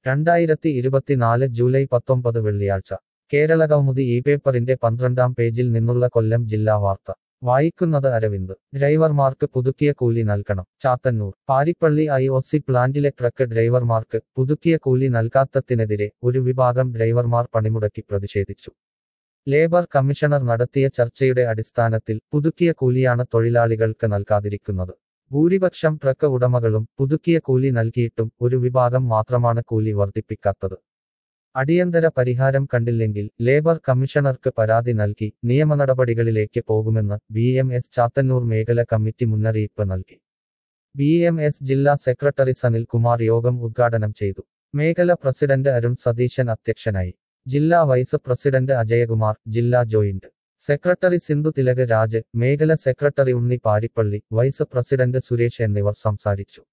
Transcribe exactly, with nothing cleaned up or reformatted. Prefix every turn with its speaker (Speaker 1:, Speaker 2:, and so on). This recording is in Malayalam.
Speaker 1: രണ്ടായിരത്തി ഇരുപത്തിനാല് ജൂലൈ പത്തൊമ്പത് വെള്ളിയാഴ്ച കേരളകൗമുദി ഈ പേപ്പറിന്റെ പന്ത്രണ്ടാം പേജിൽ നിന്നുള്ള കൊല്ലം ജില്ലാ വാർത്ത വായിക്കുന്നത് അരവിന്ദ്. ഡ്രൈവർമാർക്ക് പുതുക്കിയ കൂലി നൽകണം. Chathannoor. Parippally I O C പ്ലാന്റിലെ ട്രക്ക് ഡ്രൈവർമാർക്ക് പുതുക്കിയ കൂലി നൽകാത്തതിനെതിരെ ഒരു വിഭാഗം ഡ്രൈവർമാർ പണിമുടക്കി പ്രതിഷേധിച്ചു. ലേബർ കമ്മീഷണർ നടത്തിയ ചർച്ചയുടെ അടിസ്ഥാനത്തിൽ പുതുക്കിയ കൂലിയാണ് തൊഴിലാളികൾക്ക് നൽകാതിരിക്കുന്നത്. ഭൂരിപക്ഷം ട്രക്ക് ഉടമകളും പുതുക്കിയ കൂലി നൽകിയിട്ടും ഒരു വിഭാഗം മാത്രമാണ് കൂലി വർദ്ധിപ്പിക്കാത്തത്. അടിയന്തര പരിഹാരം കണ്ടില്ലെങ്കിൽ ലേബർ കമ്മീഷണർക്ക് പരാതി നൽകി നിയമനടപടികളിലേക്ക് പോകുമെന്ന് ബി എം എസ് ചാത്തന്നൂർ മേഖല കമ്മിറ്റി മുന്നറിയിപ്പ് നൽകി. ബി എം എസ് ജില്ലാ സെക്രട്ടറി സനിൽ കുമാർ യോഗം ഉദ്ഘാടനം ചെയ്തു. മേഖല പ്രസിഡന്റ് അരുൺ സതീശൻ അധ്യക്ഷനായി. ജില്ലാ വൈസ് പ്രസിഡന്റ് അജയകുമാർ, ജില്ലാ ജോയിന്റ് സെക്രട്ടറി സിന്ധു തിലക് രാജ്, മേഖല secretary Unni Parippally, vice president Suresh എന്നിവർ സംസാരിച്ചു.